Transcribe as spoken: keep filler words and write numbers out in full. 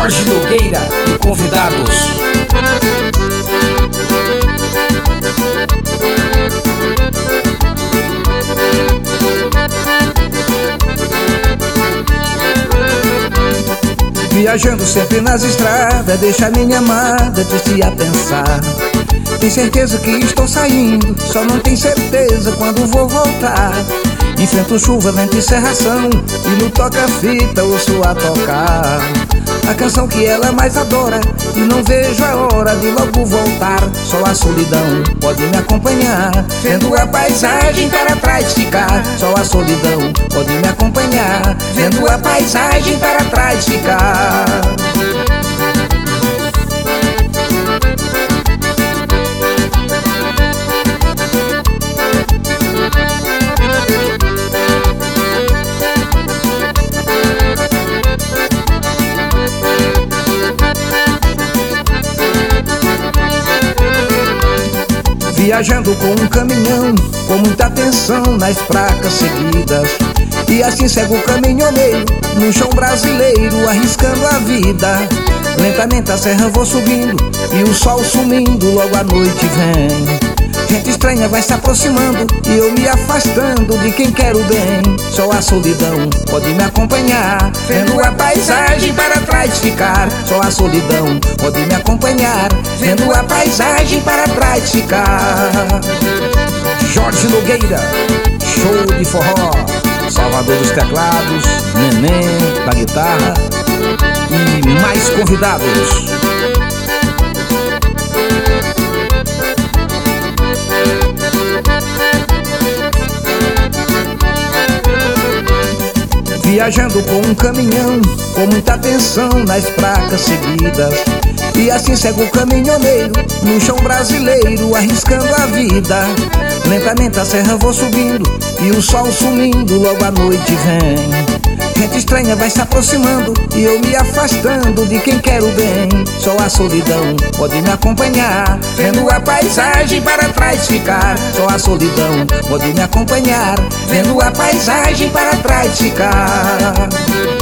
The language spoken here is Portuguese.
Jorge Nogueira e convidados. Viajando sempre nas estradas, deixa minha amada triste a pensar. Tem certeza que estou saindo, só não tem certeza quando vou voltar. Enfrento chuva, vento e cerração, e no toca-fita ouço a tocar a canção que ela mais adora, e não vejo a hora de logo voltar. Só a solidão pode me acompanhar, vendo a paisagem para trás ficar. Só a solidão pode me acompanhar, vendo a paisagem para trás ficar. Viajando com um caminhão, com muita atenção nas placas seguidas, e assim segue o caminhoneiro no chão brasileiro, arriscando a vida. Lentamente a serra vou subindo, e o sol sumindo, logo a noite vem. Gente estranha vai se aproximando, e eu me afastando de quem quero bem. Só a solidão pode me acompanhar, vendo a paisagem para trás ficar. Só a solidão pode me acompanhar, vendo a paisagem para trás ficar. Jorge Nogueira, show de forró, Salvador dos teclados, Neném da guitarra e mais convidados. Viajando com um caminhão, com muita atenção nas placas seguidas, e assim segue o caminhoneiro no chão brasileiro, arriscando a vida. Lentamente a serra vou subindo, e o sol sumindo, logo a noite vem. Gente estranha vai se aproximando, e eu me afastando de quem quero bem. Só a solidão pode me acompanhar, vendo a paisagem para trás ficar. Só a solidão pode me acompanhar, vendo a paisagem para trás ficar.